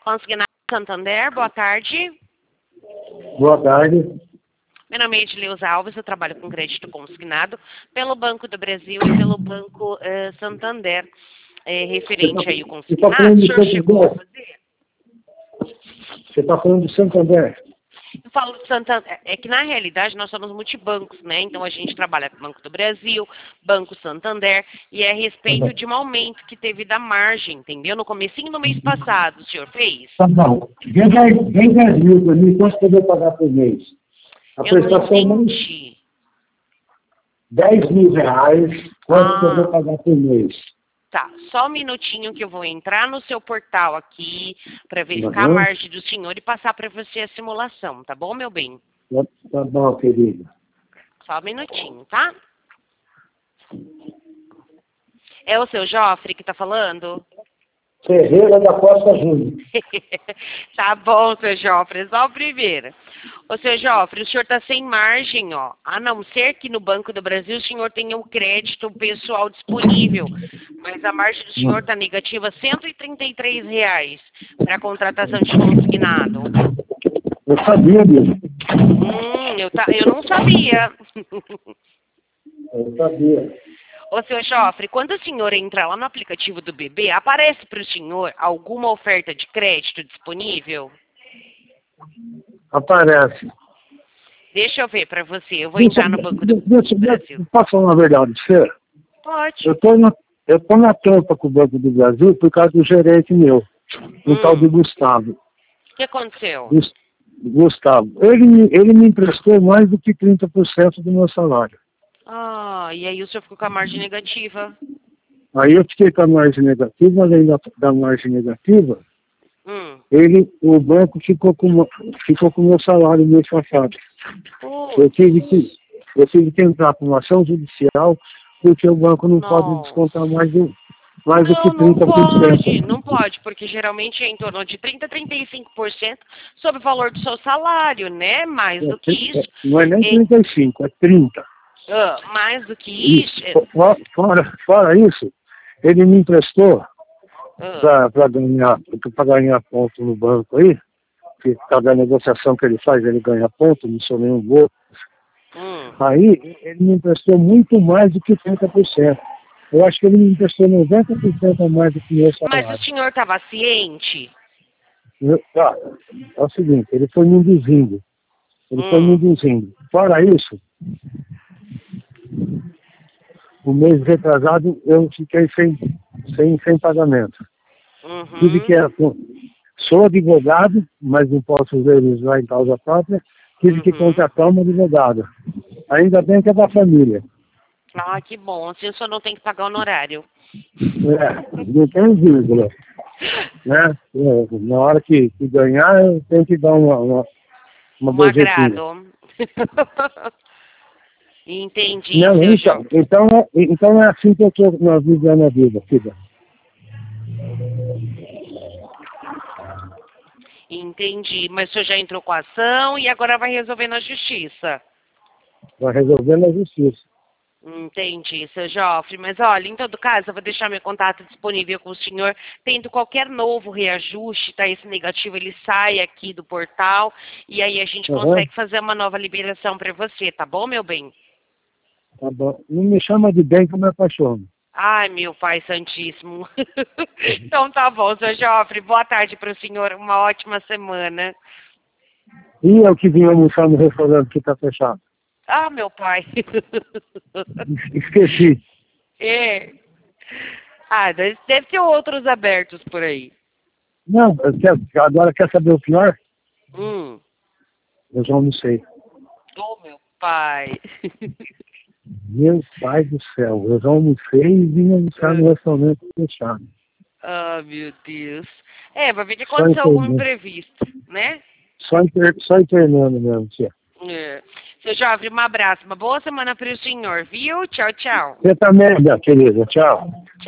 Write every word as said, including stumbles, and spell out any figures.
Consignado Santander, boa tarde. Boa tarde. Meu nome é Edileuza Alves, eu trabalho com crédito consignado pelo Banco do Brasil e pelo Banco eh, Santander. É, referente aí o consignado, tá o senhor chegou a fazer? Você está falando de Santander? Eu falo de Santander, é que na realidade nós somos multibancos, né? Então a gente trabalha com o Banco do Brasil, Banco Santander, e é a respeito Uhum. de um aumento que teve da margem, entendeu? No comecinho do mês passado, o senhor fez? Tá bom. Vem dez mil para mim, quanto que eu vou pagar por mês? A Eu não prestação não... entendi. dez mil reais, quanto Ah. que eu vou pagar por mês? Tá, só um minutinho que eu vou entrar no seu portal aqui para verificar a Uhum. margem do senhor e passar para você a simulação, tá bom, meu bem? Tá, tá bom, querido. Só um minutinho, tá? É o seu Joffre que tá falando? Ferreira da Costa Júnior. Tá bom, seu Joffre, só o primeiro. Ô, seu Joffre, o senhor tá sem margem, ó. A não ser que no Banco do Brasil o senhor tenha o crédito pessoal disponível. Mas a margem do senhor tá negativa cento e trinta e três reais para contratação de consignado. Eu sabia disso. Hum, eu, tá, eu não sabia. Eu sabia. Ô, seu Joffre, quando o senhor entra lá no aplicativo do B B, aparece para o senhor alguma oferta de crédito disponível? Aparece. Deixa eu ver para você. Eu vou Deixa, entrar no Banco do deixa, Brasil. deixa, posso falar uma verdade, Fer? Pode. Eu tô na, eu tô na tampa com o Banco do Brasil por causa do gerente meu, um Hum. tal de Gustavo. O que aconteceu? Gus- Gustavo. Ele, me- ele me emprestou mais do que trinta por cento do meu salário. Ah, e aí o senhor ficou com a margem negativa? Aí eu fiquei com a margem negativa, além da, da margem negativa, Hum. ele, o banco ficou com uma- ficou com o meu salário no mês passado. Eu tive que, eu tive que entrar com uma ação judicial, porque o banco não pode Nossa. descontar mais do, mais do Não, que não trinta por pode, cento. não pode, porque geralmente é em torno de trinta a trinta e cinco por cento sobre o valor do seu salário, né? Mais do que É, é, isso. não é nem é- trinta e cinco, é trinta. ah, mais do que isso. Isso. Fora, fora, fora isso, ele me emprestou ah, para ganhar, para ganhar ponto no banco aí, que cada negociação que ele faz, ele ganha ponto, não sou nenhum bobo. hum. Aí, ele me emprestou muito mais do que trinta por cento. Eu acho que ele me emprestou noventa por cento a mais do que o meu Mas salário. o senhor estava ciente? Eu- tá, é o seguinte, ele foi me induzindo. Ele foi me Hum. induzindo. Fora isso, o mês retrasado eu fiquei sem, sem, sem pagamento. Tive que, Uhum. sou advogado, mas não posso realizar em causa própria, tive que Uhum. contratar uma advogada. Ainda bem que é da família. Ah, que bom. Assim o senhor não tem que pagar honorário. É, não tem vírgula. Né? É, na hora que, que ganhar, eu tenho que dar uma, uma, uma Um gorjetinha. agrado. Entendi, Não, seu então, João. então, é- então é assim que eu estou na vida na vida, filha. Entendi. Mas o senhor já entrou com a ação e agora vai resolver na justiça. Vai resolver na justiça. Entendi, seu Joffre. Mas olha, em todo caso, eu vou deixar meu contato disponível com o senhor. Tendo qualquer novo reajuste, tá? Esse negativo, ele sai aqui do portal e aí a gente Uhum. consegue fazer uma nova liberação para você, tá bom, meu bem? Tá bom. Não me chama de bem que eu me apaixono. Ai, meu Pai Santíssimo. Então tá bom, seu Joffre. Boa tarde para o senhor. Uma ótima semana. E eu que vim almoçar no restaurante que está fechado. Ah, meu pai. Esqueci. É. Ah, deve deve ter outros abertos por aí. Não, eu quero, agora quer saber o pior? Hum. Eu já almocei. Oh, meu pai. Meu pai do céu, eu já almocei e vim almoçar no restaurante fechado. Ah, meu Deus. É, vai ver que Só aconteceu algum entendendo. imprevisto, né? Só, inter, só internando mesmo, tia. É. Seu Jovem, um abraço. Uma boa semana para o senhor, viu? Tchau, tchau. Você também, minha querida. Tchau. Tchau.